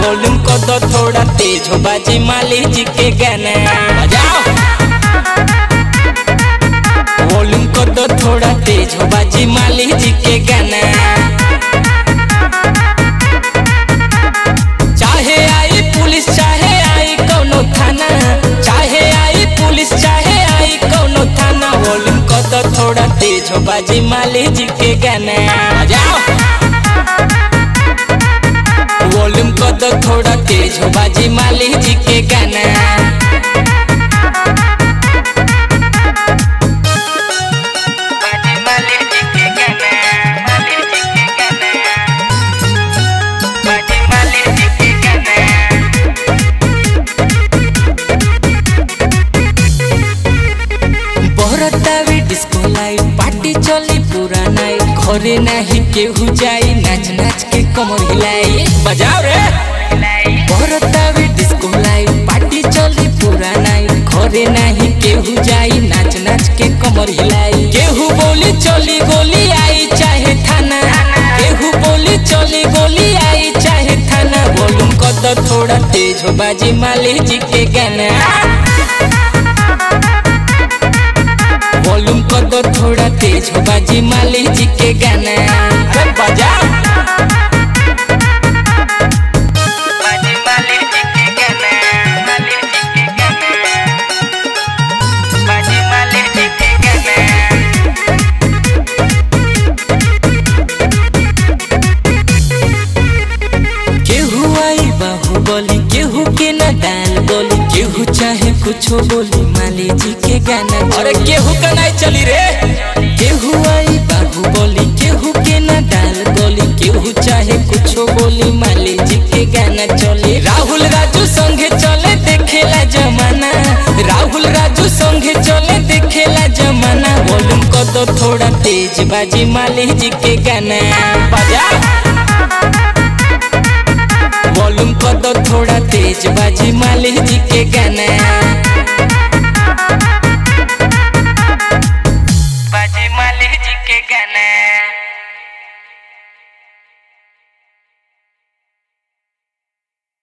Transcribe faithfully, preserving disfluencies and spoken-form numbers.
Volume को दो थोड़ा तेज हो बाजी माली जी के गाना बजाओ। वॉल्यूम को दो थोड़ा तेज हो बाजी माली जी के गाना। चाहे आई पुलिस चाहे आई कौनो थाना, चाहे आई पुलिस चाहे आई कौनो थाना, वॉल्यूम को दो थोड़ा तेज हो बाजी माली जी के गाना बजाओ। वॉल्यूम को दो थोड़ा तेज हो बाजी माली जी के गाना। डिस्को लाइट पार्टी चली पूरा नाइट, घरे नहीं केहू जाई नाच नाच के कमर हिलाई बजाओ रे। भरतावे डिस्को लाइट पार्टी चली पूरा नाइट, घरे नहीं केहू जाई नाच नाच के कमर हिलाई। केहू बोली चली गोली आई चाहे थाना, केहू बोली चली गोली आई चाहे थाना, वॉल्यूम को दो थोड़ा तेज हो बाजी माली जी के गाना। वॉल्यूम को दो थोड़ा तेज हो बाजी माली जी के गाना बजा। बाजी माली जी के गाना, माली जी के गाना, बाजी माली जी के गाना। केहू आई बाहुबली केहू के न डाल बोली, केहू चाहे कुछ बोली माली जी के गाना। अरे केहू का नहीं चली रे। केहू आई बाहुबली केहू के न डाल बोली, केहू चाहे कुछ बोली माली जी के गाना चली। राहुल राजू संगे चले देखेला जमाना, राहुल राजू संगे चले देखेला जमाना, वॉल्यूम को दो थोड़ा तेज बाजी माली जी के गाना बजा। वॉल्यूम को दो थोड़ा तेज बाजी माली जी के गाना।